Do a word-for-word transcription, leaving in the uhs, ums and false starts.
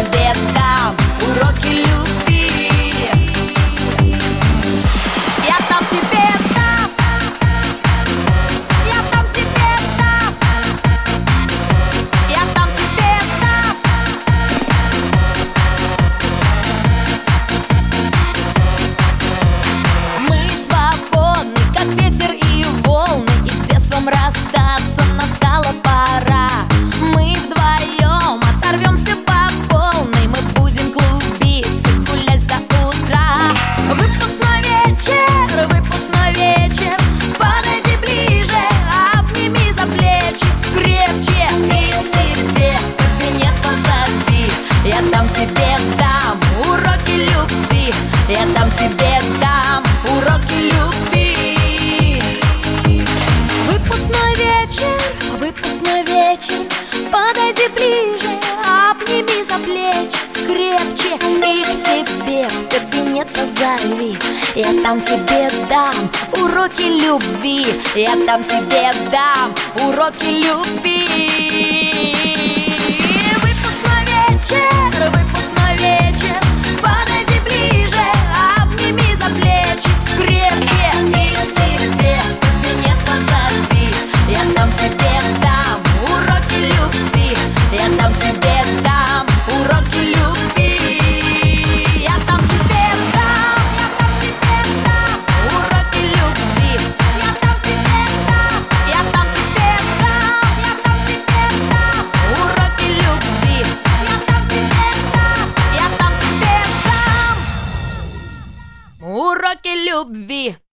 тебе дам уроки любви. Я там тебе дам, я там тебе дам, я там тебе дам. Мы свободны, как ветер и волны, и с детством расстаться настала пора. Мы вдвоем оторвемся по полной, мы будем клубиться, гулять до утра. Выпускной вечер, выпускной вечер, подойди ближе, обними за плечи крепче и к себе в кабинет позови. Я там тебе дам уроки любви, я там тебе дам уроки любви. Выпускной вечер, выпускной вечер, подойди ближе, обними за плечи крепче и к себе в кабинет позови. Я там тебе дам уроки любви, я там тебе дам уроки любви. Выпускной вечер, выпускной вечер, подойди ближе, обними за плечи крепче и к себе в кабинет позови. Я там тебе дам уроки любви, я там тебе дам уроки любви. Я там тебе дам, я там тебе дам уроки любви. Я там тебе дам, я там тебе дам, я там тебе дам уроки любви. Я там тебе дам, я там тебе дам уроки любви.